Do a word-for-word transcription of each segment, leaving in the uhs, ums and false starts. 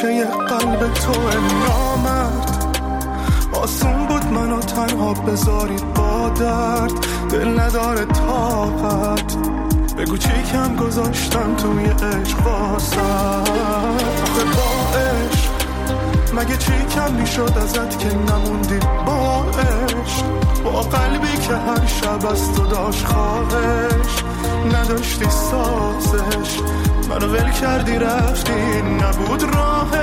گوشه قلب تو نامرد. آسون بود منو تنها بذاری با درد، دل نداره طاقت. بگو چی کم گذاشتم توی عشق واسه آخه با عشق مگه چی کم میشد ازت که نموندی با عشق، با قلبی که هر شب از تو داشت خواهش، نداشتی سازش، منو ول کردی رفتی نبود راهش.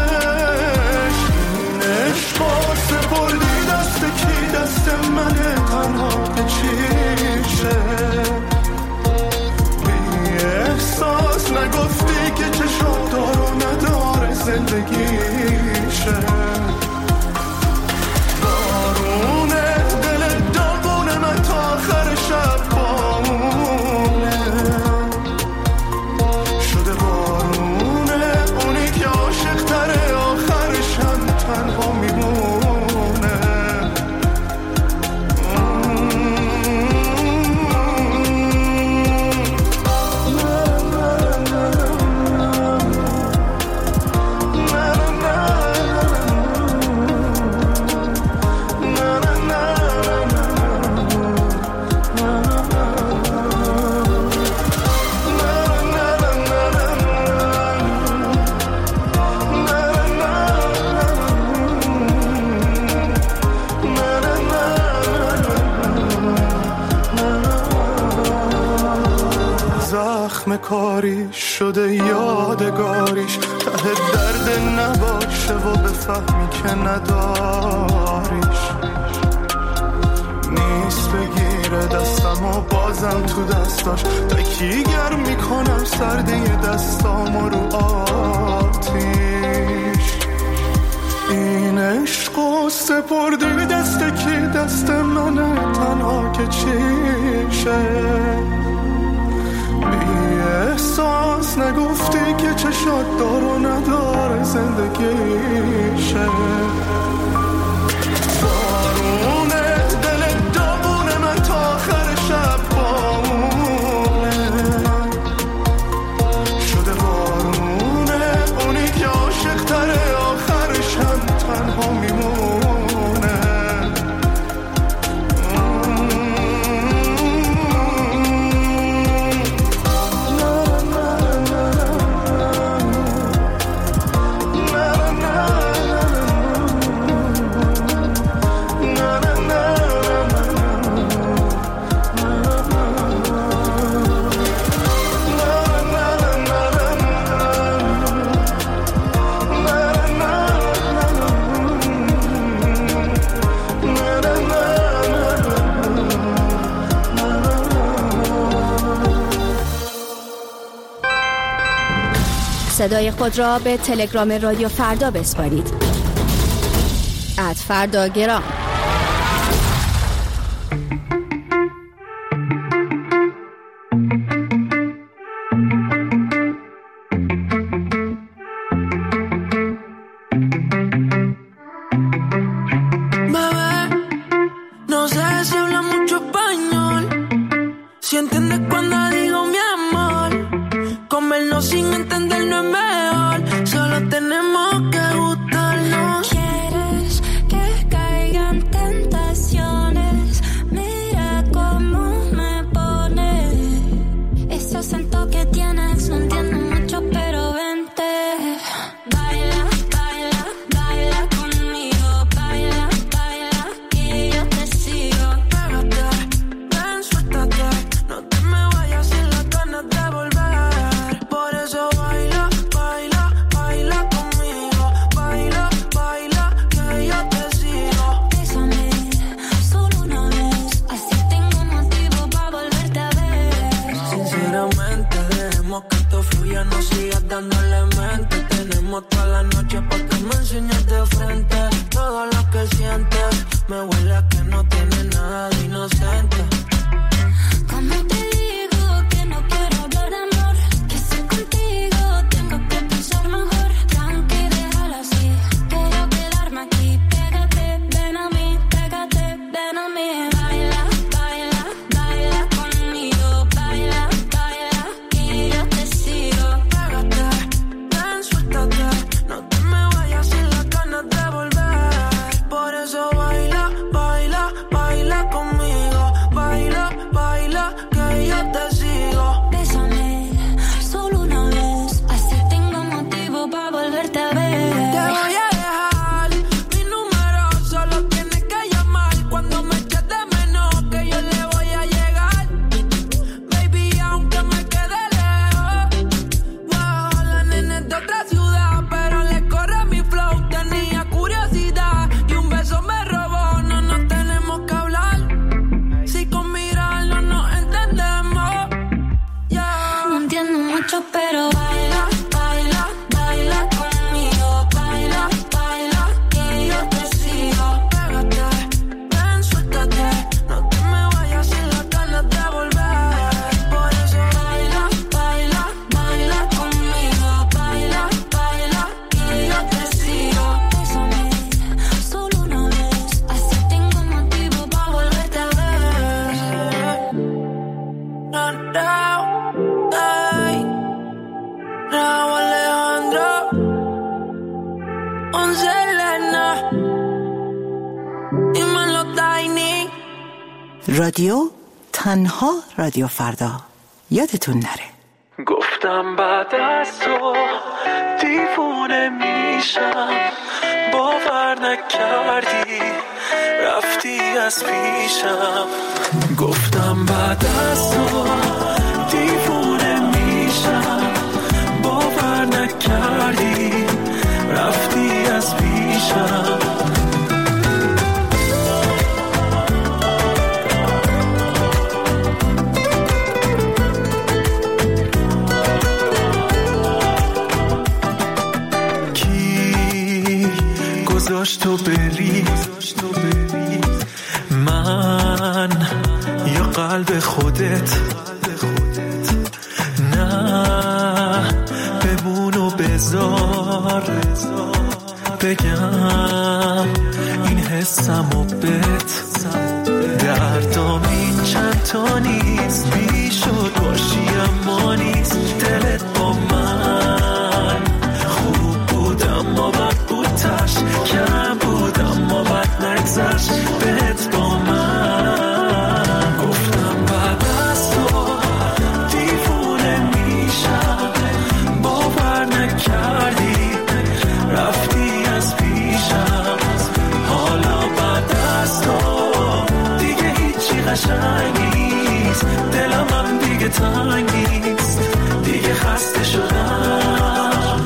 این عشقا سپردی دست کی؟ دست منه تنها که چیشه بی احساس نگفتی که چشم دارو نداره زندگیشه. بارونه دل داغونه من تا آخر شب بامونه شده، بارونه اونی که عاشق تره آخرش هم تنها میمونه. کاری شده یادگاریش، ته درد نباشه و بفهمی که نداریش. نیست بگیره دستم و بازم تو دستاش، تا کی گرم میکنم سرده دستام رو آتیش. این عشق و سپردی دست کی؟ دست منه تنها که چیشه احساس نگفتی که چشات دارو نداره زندگیشه. بارونه دل داغونه من تا آخر شب بامونه شده، بارونه اونی که عاشق تره آخرش هم تنها میمونه. صدای خود را به تلگرام رادیو فردا بسپارید. ات فردا گرام. No رادیو تنها رادیو فردا، یادتون نره. گفتم بعد از تو دیوونه میشم، باور نکردی رفتی از پیشم. گفتم بعد از تو دیوونه میشم، باور نکردی رفتی از پیشم. گذاشت تو بری من یا قلب خودت؟ نه بمون و بذار بگم این حسم و بت. دردام این چند تا نیست، بیشد باشی اما نیست. دلت با من خوب بود اما بد بود، تش کم بود اما بد نگذشت بهت با من. گفتم بعد از تو دیوونه میشم، باور نکردی رفتی از پیشم. حالا بعد از تو دیگه هیچی قشنگ نیست، دلم هم دیگه تنگ نیست، دیگه خسته شدم.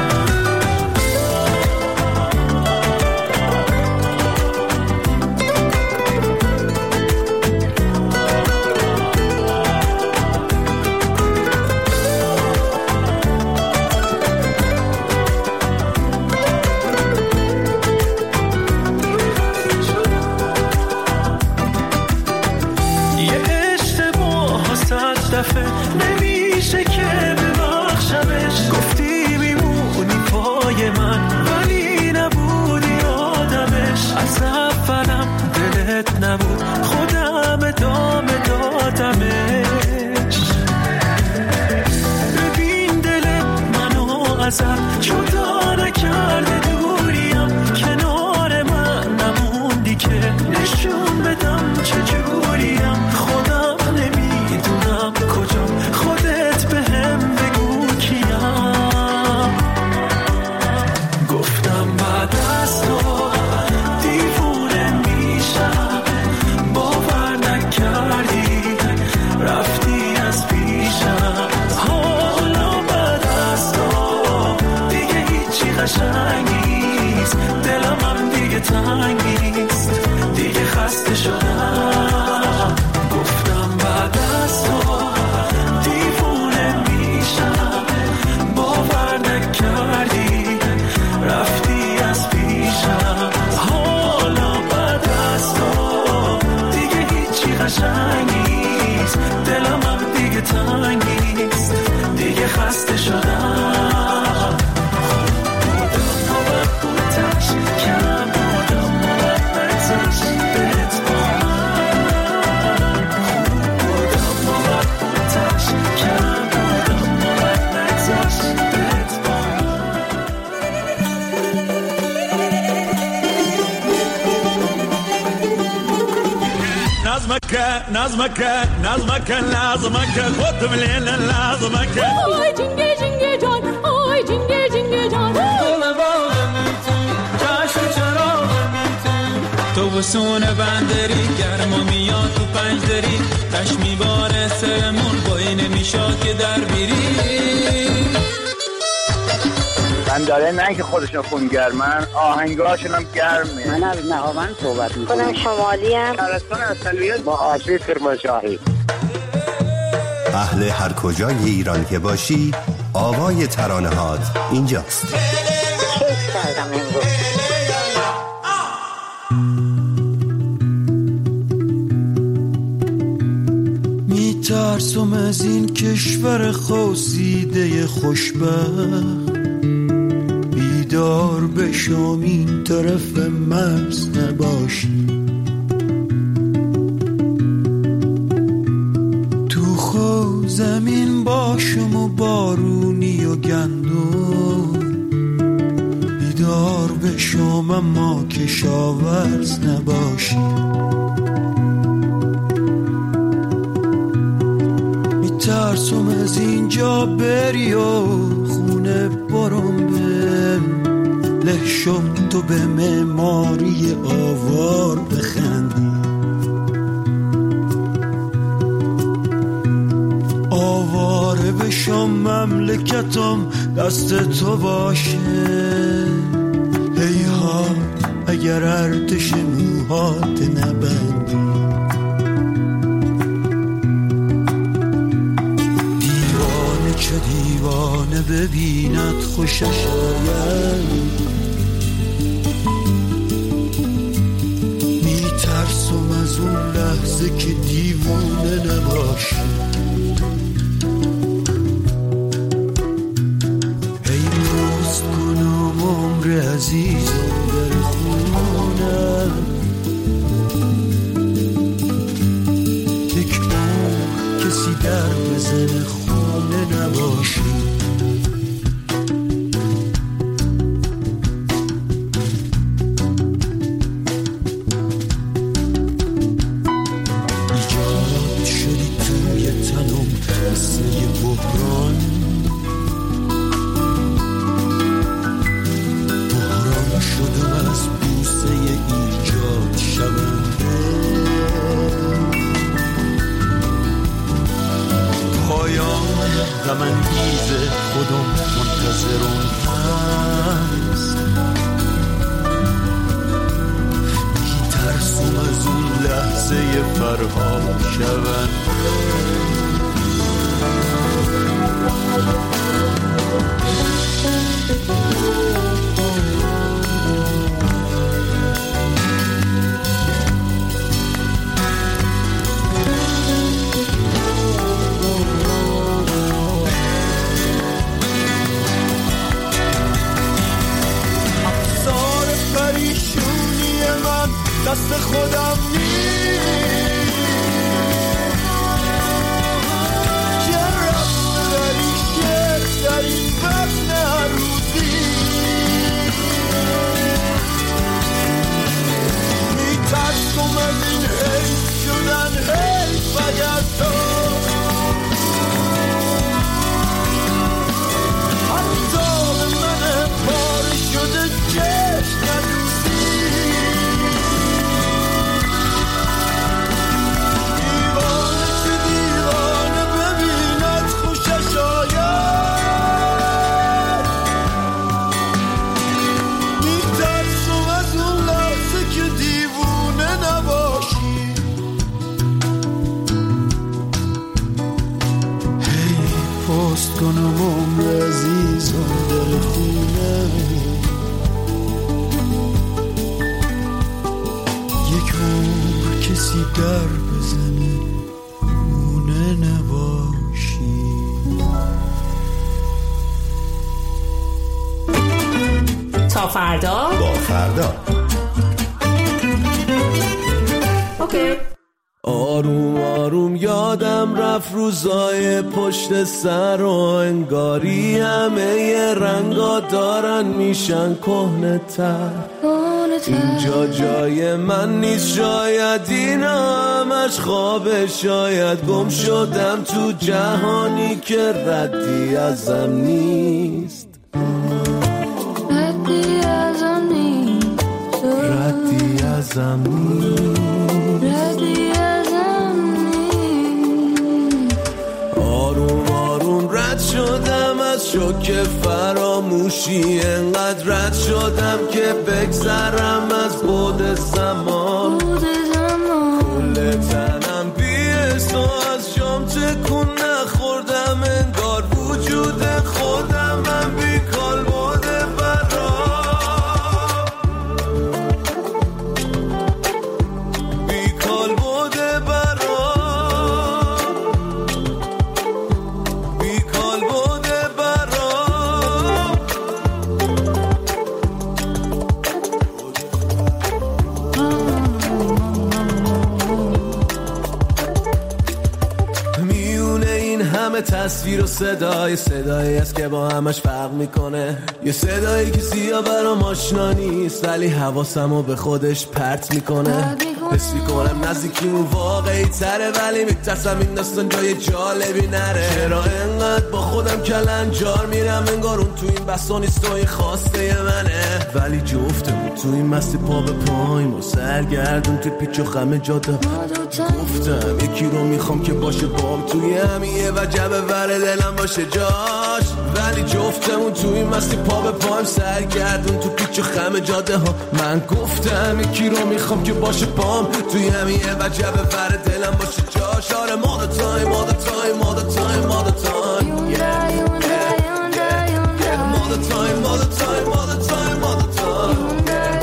نمیشه که ببخشمش، گفتی میمونی پای من ولی نبودی آدمش. از اولم دلت نبود، خودم ادامه دادمش. ببین دلت منو ازت جدا نکرده، دوریم کنار من نموندی که نشون بدم چجوریم. خودم نمیدونم کجام، خودت به هم بگو کیم. گفتم بعد از تو دیوونه میشم، باور نکردی رفتی از پیشم. حالا بعد از تو دیگه هیچی قشنگ نیست، دلم هم دیگه تنگ نیست، دیگه خسته شدم. گفتم بعد از تو دیوونه میشم، باور نکردی رفتی از پیشم. حالا بعد از تو دیگه هیچی قشنگ نیست، دلم هم دیگه تنگ نیست، دیگه خسته شدم. بودم و بد بودش، کم بودم و بد نگذشت بهت با من. بودم و بد بودش، کم بودم و بد نگذشت بهت با من. نظمك نظمك نظمك لازمك خد من لازمك. آی جنگه جنگه جان، آی جنگه جنگه جان. تو بسون بندری گرم و میاد تو پنج دری، تش میباره سرمون بایی نمیشاد که در بیری. من داره نه که خودشون خونگرمن، آهنگاشون هم گرمه. من از نهاوند صحبت میکنم. خودم شمالی هم شهرستان اصلیت با آشی کرمانشاهی. اهل هر کجای ایران که باشی، آوای ترانه هات اینجاست. کیف کردم امروز. میترسم از این کشور خواسیده خوشبخت، بیدار بشم این طرف مرز نباشی. تو خو زمین باشم و بارونی و گندم، بیدار بشم اما کشاورز نباشی. میترسم از اینجا بری و خونه برم به له شد تو به معماری آوار بخندی، آواره بشم مملکتم دست تو باشه. ای ها اگر ارتش موهات نبندی، دیوانه چه دیوانه ببیند خوشش آید، میترسم از اون لحظه که دیوانه نباشی. ای پست کنم عمر عزیزم در خونه، یک عمر کسی در بزن خونه نباشی. ایجاد شدی توی تنم مثل یه بحران، بحران شدم از بوسه ایجاد شونده. پایان غم انگیز خودم منتظرم هست، میترسم از اون لحظه فرهاد شونده. افسار پریشونی من دست خودم نیست، چه رفت داری شد در این وزن هر روزی. میترسم از این حیف شدن حیف اگر تو حتی به من پاره شده چشم ندوزی. دیوانه چه دیوانه ببیند خوشش آید، میترسم از اون لحظه که دیوونه نباشی. هی پست کنم عمر عزیزم در خونه، یک عمر کسی در بزنه خونه نباشی. تا فردا با فردا. اوکی. آروم آروم یادم رفت روزای پشت سر و انگاری همه رنگا دارن میشن کهنه تر. اینجا جای من نیست، شاید اینا همش خوابه، شاید گم شدم تو جهانی که ردی ازم نیست، ردی ازم نیست، ردی ازم نیست، ردی ازم نیست. آروم آروم رد شدم از شوک فراموشی، انقدر رد شدم که بگذرم از بعد زمان. کل تنم بیست و از شام تکون نخوردم، انگار وجود خودم من بیکال بوده برام، بیکال بوده برام، بیکال بوده برام. میونه این همه تصویر و صدای، صدایی است که با همش فرق میکنه، یه صدایی که سیاه برام آشنا نیست ولی حواسمو به خودش پرت میکنه. حس میکنم نزدیکیمون واقعی تره، ولی میترسم این داستان جای جالبی نره. چرا انقدر با خودم کلنجار میرم، انگار اون تو این بسا نیست و این خواسته منه، ولی جفتمون تو این مستی پا به پاییم و سرگردون تو پیچ و خم جاده. گفتم یکی رو میخوام که باشه بام توی همیه و جبه ور دلم باشه جاش، ولی جفتمون تو این مستی پا به پاییم سرگردون تو پیچ و خم جاده ها. من گفتم یکی رو میخوام که باشه بام توی همیه و جبه ور دلم باشه جاش. آره ما دا تایم ما دا تایم ما دا تایم ما دا تایم ما دا تایم ما دا تایم ما دا تایم ما دا تایم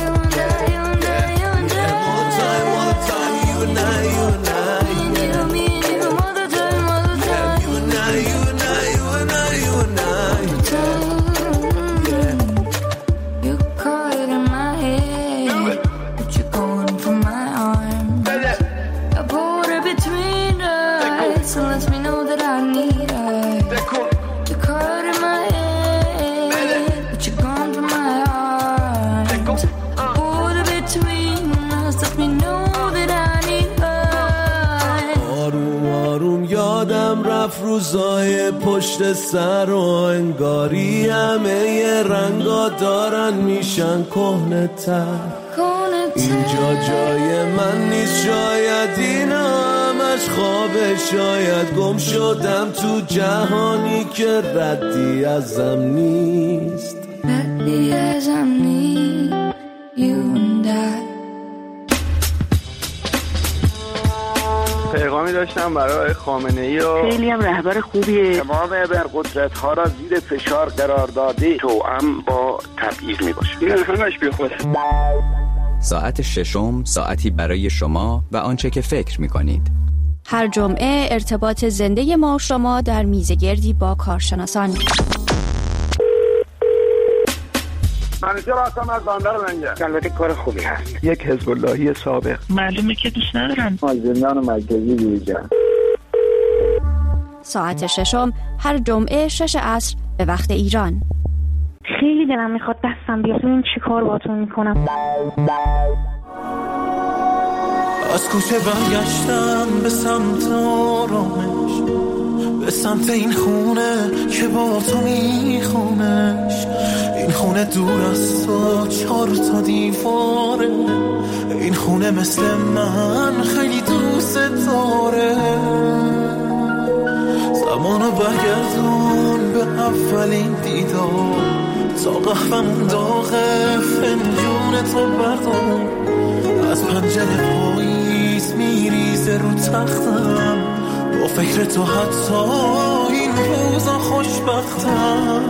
روزای پشت سر و انگاری همه رنگا دارن میشن کهنه تر. اینجا جای من نیست، شاید این همش خوابه، شاید گم شدم تو جهانی که ردی ازم نیست، ردی ازم نیست. You and I. پیغامی داشتم برای خامنه‌ای و خیلی هم رهبر خوبیه. تمام ابرقدرت ها را زیر فشار قرار داده، توأم با تبعیض می باشه. این همش بی خود. ساعت ششم، ساعتی برای شما و آنچه که فکر می کنید. هر جمعه ارتباط زنده ما و شما در میزگردی با کارشناسان. منیجر هستم از بندر لنگه. البته کار خوبی هست. یک حزب اللهی سابق. معلومه که دوست ندارم. زندان مرکزی دیویژن. ساعت ششم هر جمعه شش عصر به وقت ایران. خیلی دلم میخواد دستم بیاد این چی کار باتون میکنم. از کوچه برگشتم به سمت آرامش، به سمت این خونه که با تو میخونش. این خونه دور از تو چهار تا دیواره، این خونه مثل من خیلی دوست داره. زمانو برگردون به اولین دیدار، تا قهوه‌مون داغه فنجون تو بردار. از پنجره پاییز میریزه رو تختم، با فکر تو حتی این روزا خوشبختم.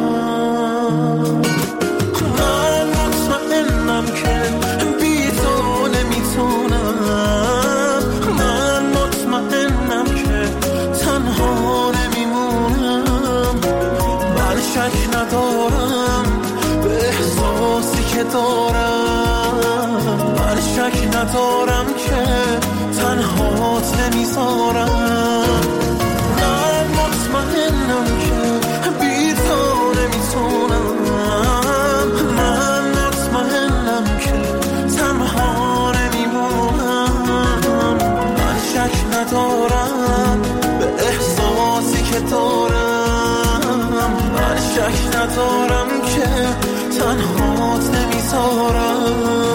من مطمئنم که بی تو نمیتونم، من مطمئنم که تنها نمیمونم. من شک ندارم به احساسی که دارم، من شک ندارم که تنهات نمیذارم. من مطمئنم که بی تو نمیتونم، من مطمئنم که تنها نمیمونم. من شک ندارم به احساسی که دارم، من شک ندارم که تنهات نمیذارم.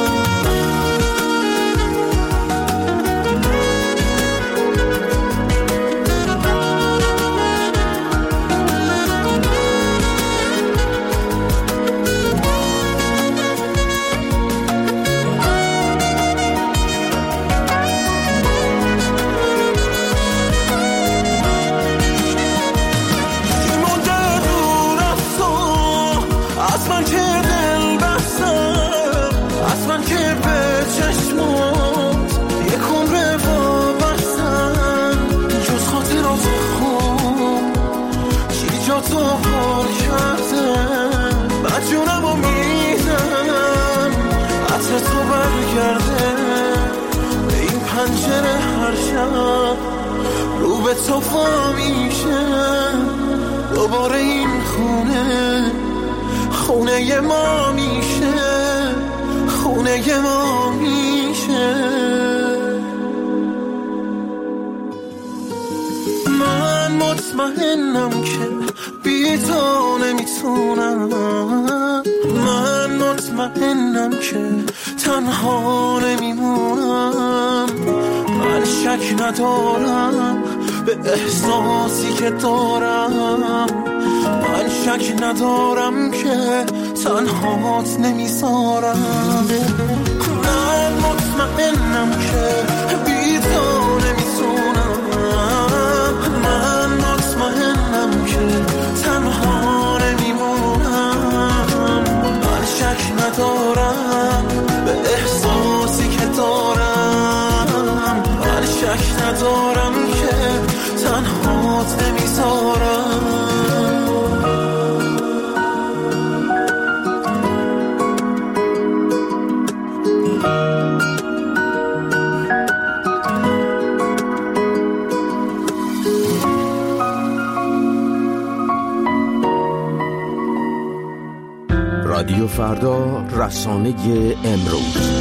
تو پر کردم مجونمو میدم، عطر تو برگرده به این پنجره هر شب، رو به تو فا میشه دوباره. این خونه خونه ما میشه، خونه ما میشه. مطمئنم که بی تو نمیتونم، من مطمئنم که تنها نمیمونم، من شک ندارم به احساسی که دارم، من شک ندارم که تنهات نمیذارم، من مطمئنم که بی تو نمیتونم، من مطمئنم که تنها نمیمونم، من شک ندارم به احساسی که دارم، من شک ندارم که تنهات نمیذارم. رادیو فردا، رسانه امروز.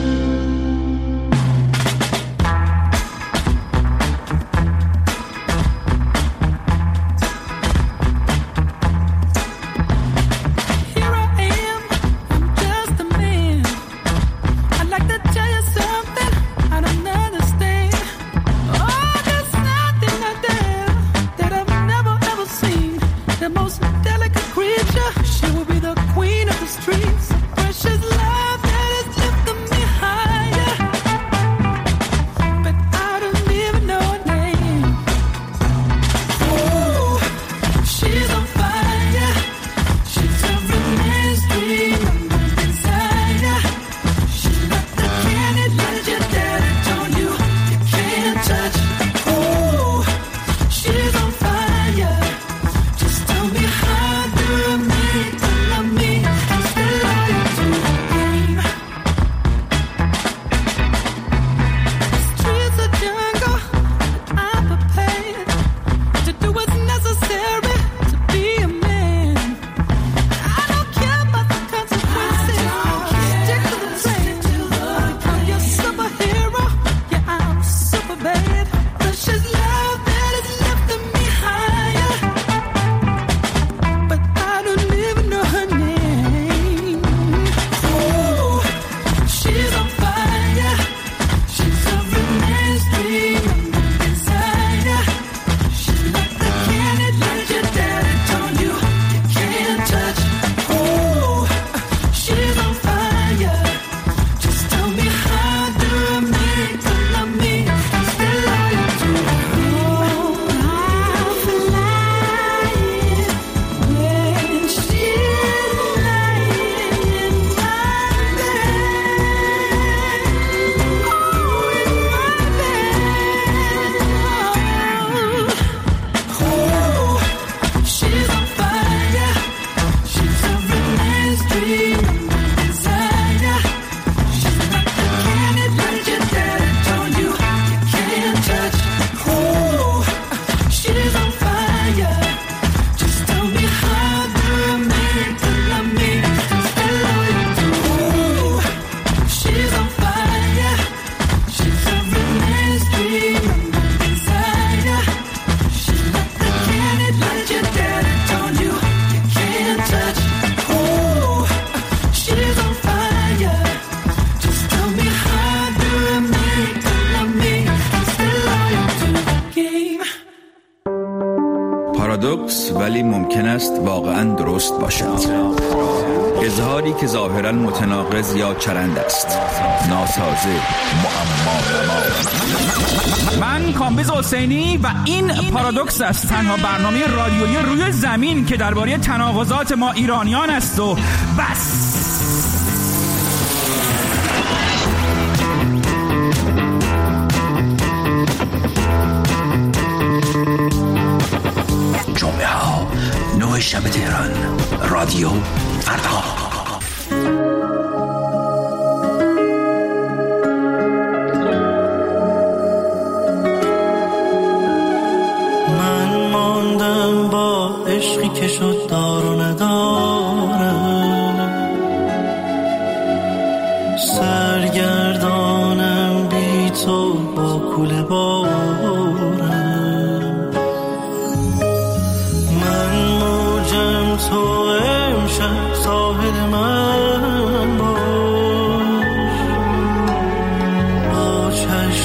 پارادوکس ولی ممکن است واقعا درست باشد. اظهاری که ظاهرا متناقض یا چرند است، ناسازه، معما. من کامبیز حسینی و این پارادوکس است، تنها برنامه رادیویی روی زمین که درباره تناقضات ما ایرانیان است و بس. جمعه ها نه شب تهران، رادیو فردا. من ماندم با عشقی که شد دار و نداره، سرگردانم بی تو با کوله بارم،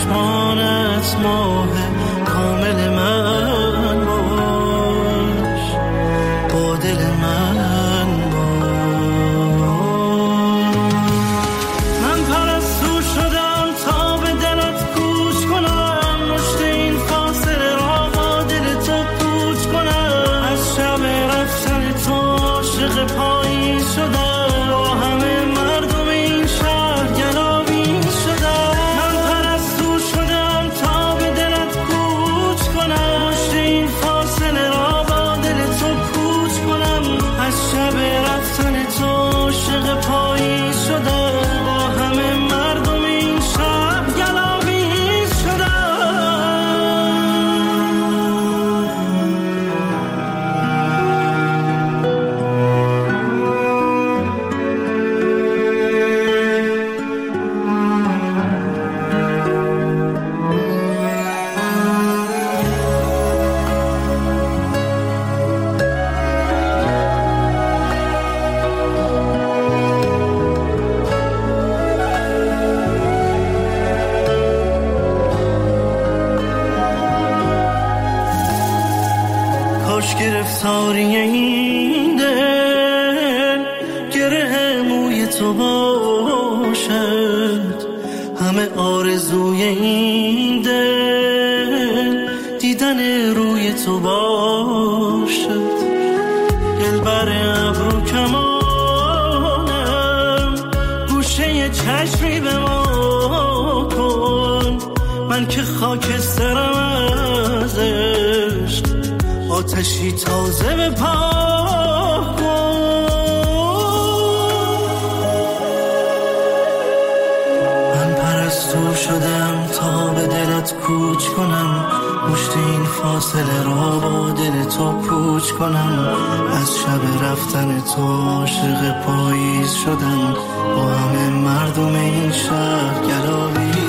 چشمانت ماه کامل من باش، با دل من باش. من پرستو شدم تا به دلت کوچ کنم، مشت این فاصله را با دل تو پوچ کنم. از شب رفتن تو عاشق پاییز شدم، با همه مردم این شهر گلاویز شدم. من پرستو شدم تا به دلت کوچ کنم، مشت این فاصله را با دل تو پوچ کنم. از شب رفتن تو عاشق پاییز شدم، با همه مردم این شهر گلاویز کاش گرفتاری این دل گره موی تو باشد، همه آرزوی این دل دیدن روی تو باشد. دلبر ابرو کمانم، گوشه چشمی به ما کن، من که خاکسترم از عشق، آتشی تازه به پا کن. من پرستو شدم تا به دلت کوچ کنم، مشت این فاصله را با دل تو پوچ کنم. از شب رفتن تو عاشق پاییز شدم، با همه مردم این شهر گلاویز